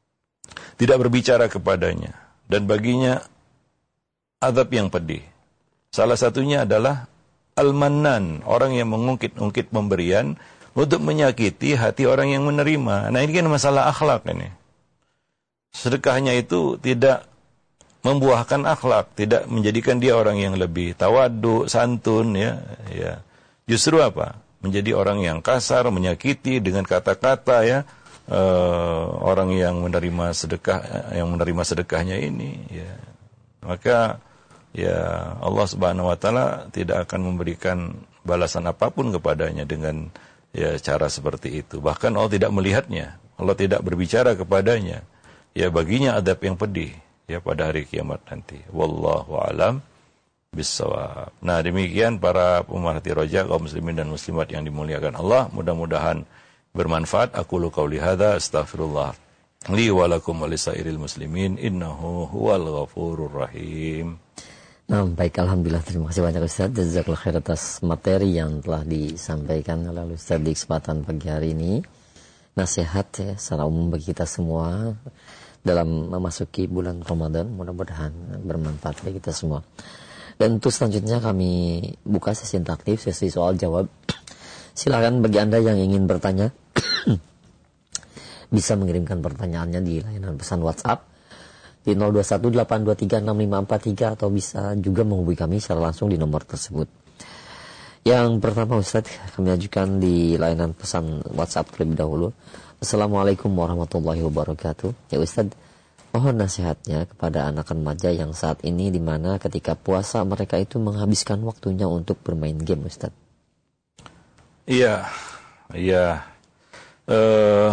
tidak berbicara kepadanya, dan baginya azab yang pedih. Salah satunya adalah Al-Mannan, orang yang mengungkit-ungkit pemberian untuk menyakiti hati orang yang menerima. Nah, ini kan masalah akhlak ini. Sedekahnya itu tidak membuahkan akhlak, tidak menjadikan dia orang yang lebih tawadu, santun, ya, ya. Justru apa? Menjadi orang yang kasar, menyakiti dengan kata-kata, ya, uh, orang yang menerima sedekah, yang menerima sedekahnya ini, ya. Maka, ya, Allah Subhanahu Wa Taala tidak akan memberikan balasan apapun kepadanya dengan, ya, cara seperti itu. Bahkan Allah tidak melihatnya, Allah tidak berbicara kepadanya. Ya, baginya adab yang pedih, ya, pada hari kiamat nanti. Wallahu a'lam bissawab. Nah, demikian para pemerhati roja, kaum muslimin dan muslimat yang dimuliakan Allah. Mudah-mudahan bermanfaat. Aqulu qauli hadza astaghfirullah li wa lakum wa lisairil muslimin innahu huwal ghafurur rahim. Nah, baik, alhamdulillah, terima kasih banyak Ustaz. Jazakallahu khair atas materi yang telah disampaikan oleh Ustaz di kesempatan pagi hari ini. Nasihat, ya, secara umum bagi kita semua dalam memasuki bulan Ramadan, mudah-mudahan bermanfaat bagi kita semua. Dan untuk selanjutnya kami buka sesi interaktif, sesi soal jawab. Silakan bagi Anda yang ingin bertanya bisa mengirimkan pertanyaannya di layanan pesan WhatsApp di nol dua satu delapan dua tiga enam lima empat tiga atau bisa juga menghubungi kami secara langsung di nomor tersebut. Yang pertama, Ustaz, kami ajukan di layanan pesan WhatsApp terlebih dahulu. Assalamualaikum warahmatullahi wabarakatuh. Ya Ustaz, mohon nasihatnya kepada anak remaja yang saat ini di mana ketika puasa mereka itu menghabiskan waktunya untuk bermain game, Ustaz. Iya, iya. Uh,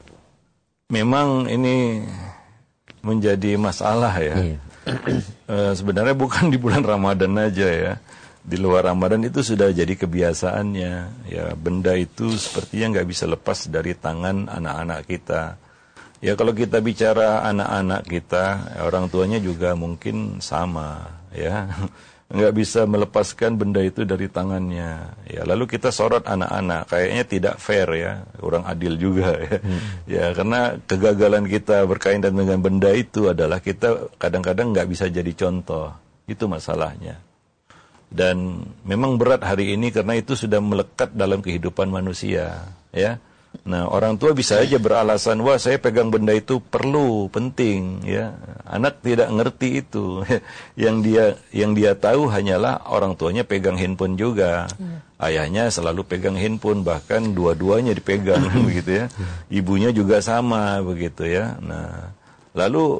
memang ini menjadi masalah, ya. Iya. uh, sebenarnya bukan di bulan Ramadan aja, ya. Di luar Ramadan itu sudah jadi kebiasaannya, ya, benda itu sepertinya nggak bisa lepas dari tangan anak-anak kita. Ya, kalau kita bicara anak-anak kita, orang tuanya juga mungkin sama, ya, nggak bisa melepaskan benda itu dari tangannya. Ya, lalu kita sorot anak-anak, kayaknya tidak fair, ya, kurang adil juga, ya, hmm. ya, karena kegagalan kita berkaitan dengan benda itu adalah kita kadang-kadang nggak bisa jadi contoh, itu masalahnya. Dan memang berat hari ini karena itu sudah melekat dalam kehidupan manusia, ya. Nah, orang tua bisa aja beralasan, wah, saya pegang benda itu perlu, penting, ya. Anak tidak ngerti itu. Yang dia yang dia tahu hanyalah orang tuanya pegang handphone juga. Hmm. Ayahnya selalu pegang handphone, bahkan dua-duanya dipegang begitu, ya. Ibunya juga sama begitu, ya. Nah, lalu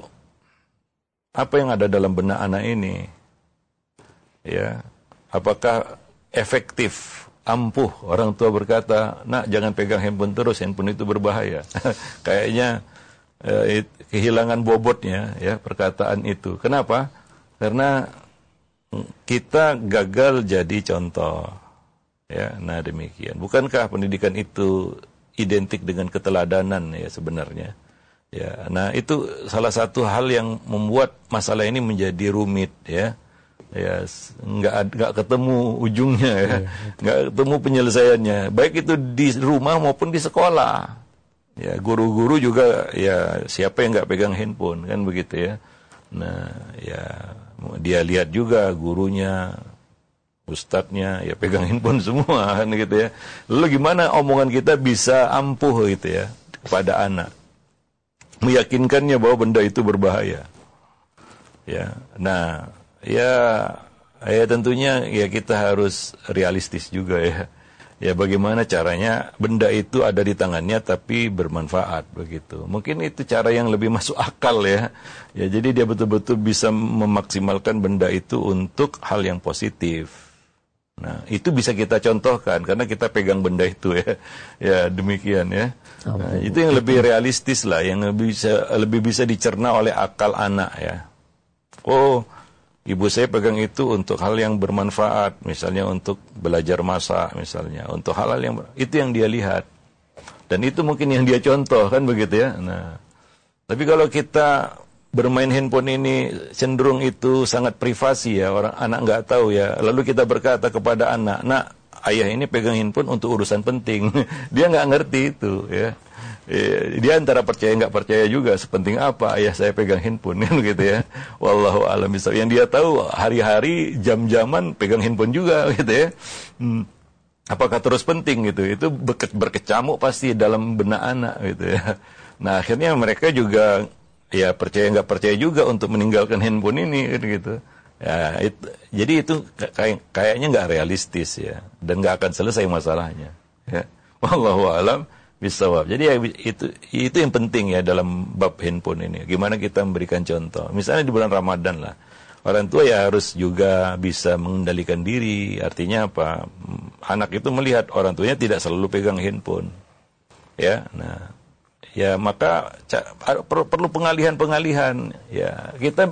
apa yang ada dalam benak anak ini? Ya. Apakah efektif, ampuh? Orang tua berkata, nak, jangan pegang handphone terus, handphone itu berbahaya. Kayaknya eh, kehilangan bobotnya, ya, perkataan itu. Kenapa? Karena kita gagal jadi contoh. Ya, nah demikian. Bukankah pendidikan itu identik dengan keteladanan, ya, sebenarnya? Ya, nah itu salah satu hal yang membuat masalah ini menjadi rumit, ya. Ya, nggak nggak ketemu ujungnya, ya, nggak ketemu penyelesaiannya, baik itu di rumah maupun di sekolah. Ya, guru-guru juga, ya, siapa yang nggak pegang handphone, kan begitu, ya. Nah, ya, dia lihat juga gurunya, ustadznya, ya, pegang handphone semua, kan gitu, ya. Lalu gimana omongan kita bisa ampuh gitu, ya, kepada anak, meyakinkannya bahwa benda itu berbahaya. Ya, nah. Ya, ya tentunya, ya, kita harus realistis juga, ya. Ya, bagaimana caranya benda itu ada di tangannya tapi bermanfaat begitu. Mungkin itu cara yang lebih masuk akal, ya. Ya, jadi dia betul-betul bisa memaksimalkan benda itu untuk hal yang positif. Nah, itu bisa kita contohkan karena kita pegang benda itu, ya. Ya, demikian, ya. Nah, itu yang lebih realistis lah, yang lebih bisa lebih bisa dicerna oleh akal anak, ya. Oh, ibu saya pegang itu untuk hal yang bermanfaat, misalnya untuk belajar masak, misalnya, untuk hal-hal yang itu yang dia lihat, dan itu mungkin yang dia contoh, kan begitu, ya. Nah, tapi kalau kita bermain handphone ini cenderung itu sangat privasi, ya, orang anak nggak tahu, ya. Lalu kita berkata kepada anak, nak, ayah ini pegang handphone untuk urusan penting, dia nggak ngerti itu, ya. Ya, dia antara percaya nggak percaya juga, sepenting apa ayah saya pegang handphone kan gitu ya. Wallahu a'lam bishawab. Yang dia tahu hari-hari jam-jaman pegang handphone juga gitu ya. Hmm. Apakah terus penting gitu? Itu berke- berkecamuk pasti dalam benak anak gitu ya. Nah akhirnya mereka juga ya percaya nggak percaya juga untuk meninggalkan handphone ini gitu. Ya, itu, jadi itu kayak, kayaknya nggak realistis ya, dan nggak akan selesai masalahnya. Ya. Wallahu a'lam bishawab. Jadi ya, itu itu yang penting ya dalam bab handphone ini. Gimana kita memberikan contoh. Misalnya di bulan Ramadan lah, orang tua ya harus juga bisa mengendalikan diri. Artinya apa? Anak itu melihat orang tuanya tidak selalu pegang handphone. Ya, nah, ya maka perlu pengalihan-pengalihan. Ya, kita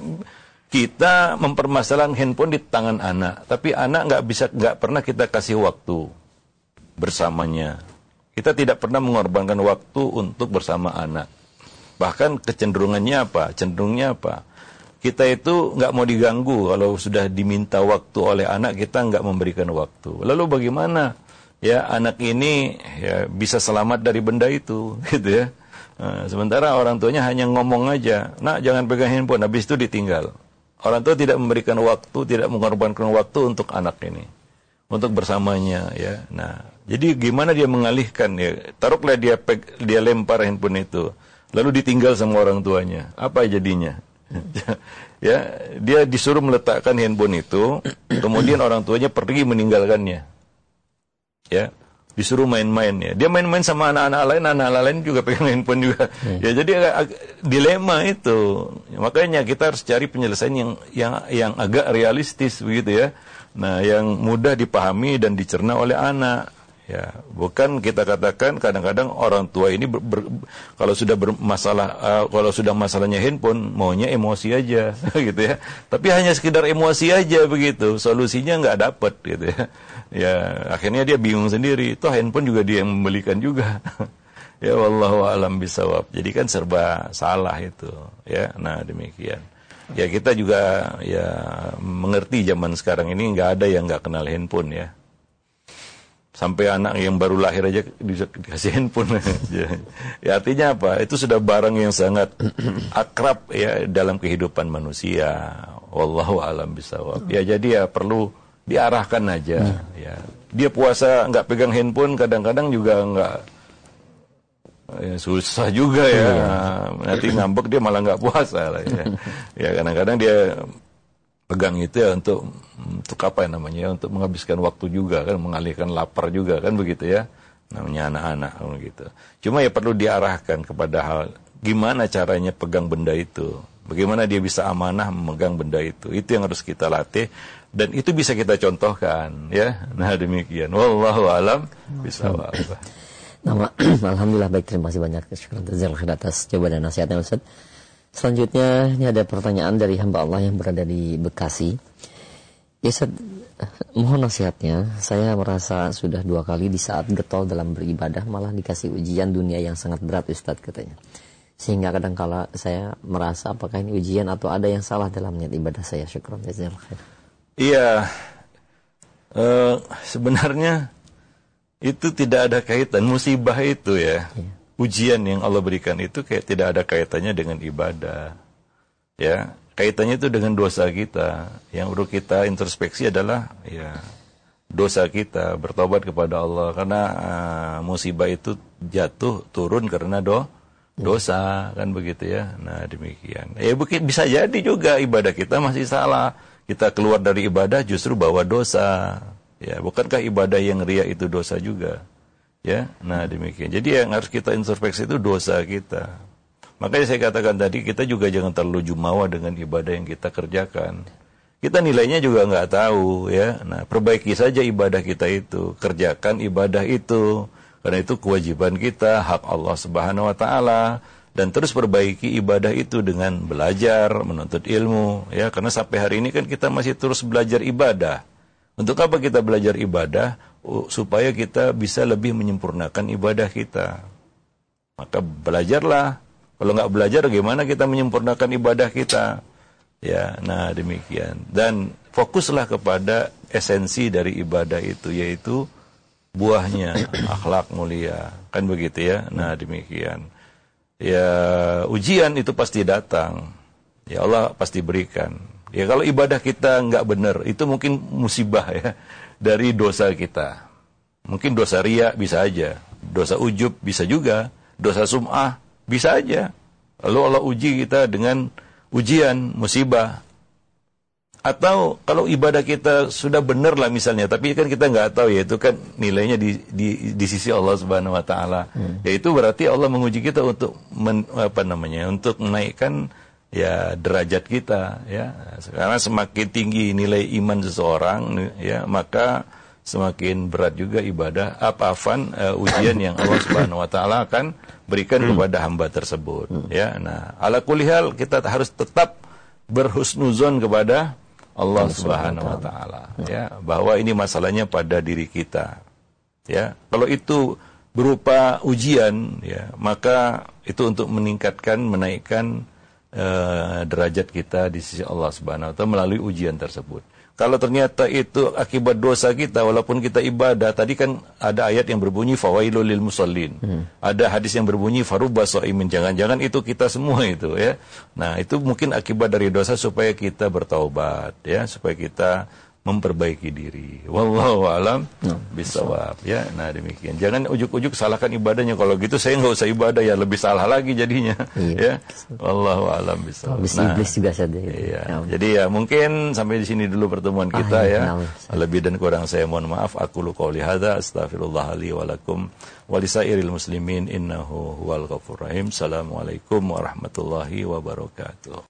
Kita mempermasalahkan handphone di tangan anak, tapi anak nggak bisa, nggak pernah kita kasih waktu bersamanya. Kita tidak pernah mengorbankan waktu untuk bersama anak. Bahkan kecenderungannya apa? Cenderungnya apa? Kita itu nggak mau diganggu. Kalau sudah diminta waktu oleh anak, kita nggak memberikan waktu. Lalu bagaimana ya anak ini ya bisa selamat dari benda itu, gitu ya? Nah, sementara orang tuanya hanya ngomong aja, nak jangan pegang handphone, habis itu ditinggal. Orang tua tidak memberikan waktu, tidak mengorbankan waktu untuk anak ini, untuk bersamanya, ya. Nah, jadi gimana dia mengalihkan ya? Taruhlah dia peg, dia lempar handphone itu, lalu ditinggal sama orang tuanya, apa jadinya? Ya, dia disuruh meletakkan handphone itu, kemudian orang tuanya pergi meninggalkannya, ya. Disuruh main-main ya. Dia main-main sama anak-anak lain, anak-anak lain juga pegang handphone juga. Hmm. Ya jadi ag- dilema itu. Makanya kita harus cari penyelesaian yang yang yang agak realistis begitu ya. Nah, yang mudah dipahami dan dicerna oleh anak. Ya, bukan kita katakan kadang-kadang orang tua ini ber, ber, kalau sudah bermasalah uh, kalau sudah masalahnya handphone maunya emosi aja gitu ya. Tapi hanya sekedar emosi aja begitu. Solusinya nggak dapat gitu ya. Ya, akhirnya dia bingung sendiri. Toh handphone juga dia yang membelikan juga. Ya wallahu a'lam bishawab. Jadi kan serba salah itu, ya. Nah, demikian. Ya kita juga ya mengerti zaman sekarang ini nggak ada yang nggak kenal handphone ya. Sampai anak yang baru lahir aja dikasih handphone. Ya artinya apa? Itu sudah barang yang sangat akrab ya dalam kehidupan manusia. Wallahu a'lam bishawab. Ya jadi ya perlu diarahkan aja, hmm. ya. Dia puasa nggak pegang handphone, kadang-kadang juga nggak, ya, susah juga ya. Hmm. Nanti ngambek dia malah nggak puasa lah ya. Ya kadang-kadang dia pegang itu ya untuk untuk apa ya namanya, untuk menghabiskan waktu juga kan, mengalihkan lapar juga kan begitu ya. Namanya anak-anak gitu. Cuma ya perlu diarahkan kepada hal gimana caranya pegang benda itu. Bagaimana dia bisa amanah memegang benda itu. Itu yang harus kita latih. Dan itu bisa kita contohkan, ya. Nah demikian. Wallahu a'lam bishawab. Nah, alhamdulillah baik, terima kasih banyak atas jawaban dan nasihatnya Ustaz. Selanjutnya ini ada pertanyaan dari hamba Allah yang berada di Bekasi. Ya Ustaz, mohon nasihatnya. Saya merasa sudah dua kali di saat getol dalam beribadah malah dikasih ujian dunia yang sangat berat Ustaz katanya. Sehingga kadang-kala saya merasa apakah ini ujian atau ada yang salah dalam niat ibadah saya. Syukran jazakallahu khair. Iya, uh, sebenarnya itu tidak ada kaitan, musibah itu ya, iya. Ujian yang Allah berikan itu kayak tidak ada kaitannya dengan ibadah, ya, kaitannya itu dengan dosa kita. Yang perlu kita introspeksi adalah ya dosa kita, bertobat kepada Allah, karena uh, musibah itu jatuh turun karena do dosa, kan begitu ya. Nah demikian. Ya bisa jadi juga ibadah kita masih salah. Kita keluar dari ibadah justru bawa dosa. Ya, bukankah ibadah yang riya itu dosa juga? Ya, nah demikian. Jadi yang harus kita introspeksi itu dosa kita. Makanya saya katakan tadi, kita juga jangan terlalu jumawa dengan ibadah yang kita kerjakan. Kita nilainya juga nggak tahu, ya. Nah, perbaiki saja ibadah kita itu, kerjakan ibadah itu, karena itu kewajiban kita, hak Allah Subhanahu Wa Taala. Dan terus perbaiki ibadah itu dengan belajar, menuntut ilmu, ya, karena sampai hari ini kan kita masih terus belajar ibadah. Untuk apa kita belajar ibadah? Supaya kita bisa lebih menyempurnakan ibadah kita. Maka belajarlah. Kalau nggak belajar, bagaimana kita menyempurnakan ibadah kita? Ya, nah demikian. Dan fokuslah kepada esensi dari ibadah itu, yaitu buahnya akhlak mulia, kan begitu ya. Nah, demikian. Ya, ujian itu pasti datang. Ya, Allah pasti berikan. Ya, kalau ibadah kita nggak benar, itu mungkin musibah ya dari dosa kita. Mungkin dosa riya bisa aja, dosa ujub bisa juga, dosa sum'ah bisa aja. Lalu Allah uji kita dengan ujian, musibah. Atau kalau ibadah kita sudah benar lah misalnya, tapi kan kita nggak tahu ya, itu kan nilainya di di, di sisi Allah Subhanahu Wa Taala. Hmm. Yaitu berarti Allah menguji kita untuk men, apa namanya, untuk menaikkan ya derajat kita ya. Karena semakin tinggi nilai iman seseorang ya, maka semakin berat juga ibadah apa afan uh, ujian yang Allah Subhanahu Wa Taala akan berikan hmm. kepada hamba tersebut hmm. ya. Nah, ala kulli hal kita harus tetap berhusnuzon kepada Allah Subhanahu Wa Taala ya, bahwa ini masalahnya pada diri kita ya. Kalau itu berupa ujian ya, maka itu untuk meningkatkan, menaikkan uh, derajat kita di sisi Allah Subhanahu Wa Taala melalui ujian tersebut. Kalau ternyata itu akibat dosa kita, walaupun kita ibadah, tadi kan ada ayat yang berbunyi fawailul lil musallin. Hmm. Ada hadis yang berbunyi farubba shaimin. Jangan-jangan itu kita semua itu ya. Nah, itu mungkin akibat dari dosa supaya kita bertaubat ya, supaya kita memperbaiki diri. Wallahu a'lam bishawab ya. Nah, demikian. Jangan ujuk-ujuk salahkan ibadahnya. Kalau gitu saya nggak usah ibadah ya, lebih salah lagi jadinya. Iya. Ya. Wallahu a'lam bishawab. Nah, iblis juga saja. Iya. Ya. Jadi ya mungkin sampai di sini dulu pertemuan kita ah, ya. ya. Lebih dan kurang saya mohon maaf. Aku lu qouli hadza astaghfirullah li wa lakum wa lisairil muslimin innahu huwal ghafurur rahim. Assalamualaikum warahmatullahi wabarakatuh.